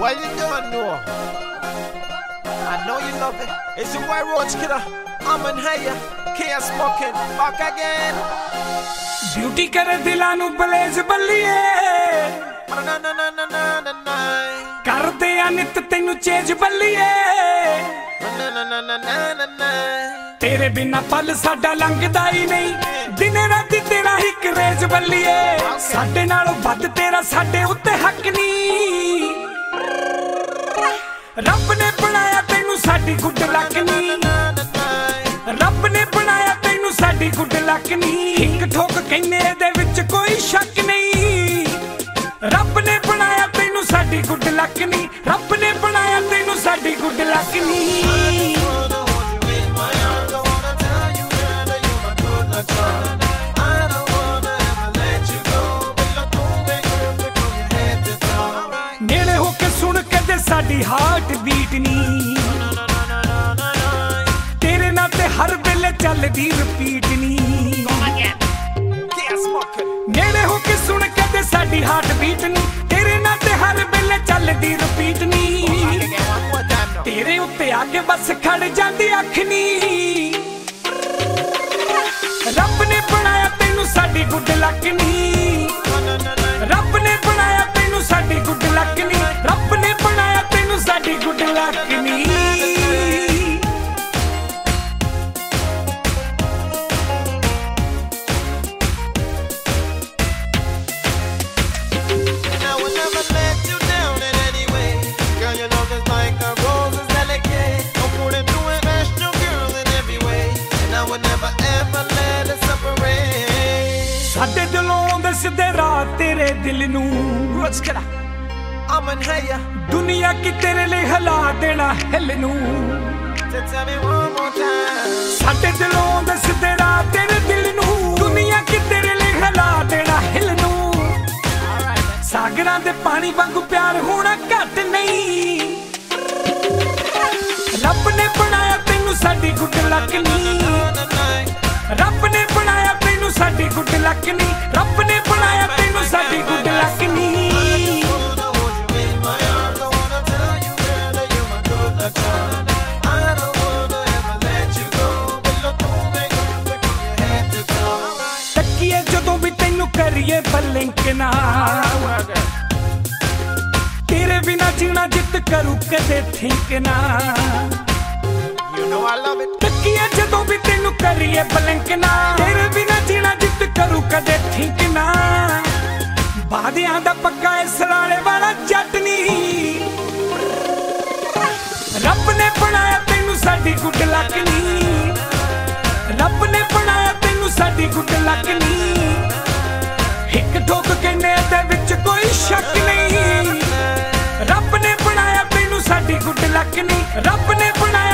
What you don't know? I know you love it. It's your boy Roach Killer. I'm in higher. Can't smoking. Back again. Beauty करे दिलां नू बलेज बल्लीए करदे आ नित तैनू chase बल्लीए तेरे बिना पल साडा लंघदा ही नहीं दिन रात तेरा ही क्रेज बल्लीए साडे नालों वध तेरा साडे उत्ते हक नहीं रब ने बनाया तैनू साडी गुड लक नहीं रब ने बनाया तैनू साडी गुड लक नहीं हिंग ठोक कहने दे विच कोई शक नहीं रब ने बनाया तैनू साडी गुड लक नहीं रब ने बनाया तैनू साडी गुड लक नहीं नेड़े होके सुन कदे साडी हार्ट बीट नहीं तेरे नाल ते हर वेले चलदी रिपीट नहीं नेड़े होके सुन कदे साडी हार्ट बीट नहीं तेरे नाल ते हर वेले चलदी रिपीट नहीं तेरे उत्ते आके बस खड़ जांदी अख नहीं रब ने बनाया तैनू साडी गुड लक नहीं रब ने बनाया तैनू साडी गुड लक नहीं रब ने बनाया तैनू साडी गुड लक नहीं साडे दिलों दे सिद्धे राह तेरे दिल नू Roach Killer. I'm in higher. दुनिया की तेरे लिए हिला देना हिल नू So tell me one more time. साडे दिलों दे सिद्धे राह तेरे दिल नू दुनिया की तेरे लिए हिला देना हिल नू सागरां दे पानी वांगू प्यार होना घट नहीं रब ने बनाया तैनू साडी गुड लक नहीं रब ने बनाया तैनू साडी गुड लक नहीं रब ने बनाया तैनू साडी गुड लक नहीं तकिए जदों भी तैनू करिए बलिंक ना तेरे बिना जीना जित करूं कदे थिंक ना You know I love it. तकिए जदों भी तैनू करिए बलिंक ना तेरे बिना जीना जित करूं कदे थिंक ना बादियां दा पक्का इस राले वाला जट नहीं रब ने बनाया तैनू साडी गुड लक नहीं रब ने बनाया तैनू साडी गुड लक नहीं हिक ठोक कहने दे विच कोई शक नहीं रब ने बनाया तैनू साडी गुड लक नहीं रब ने बनाया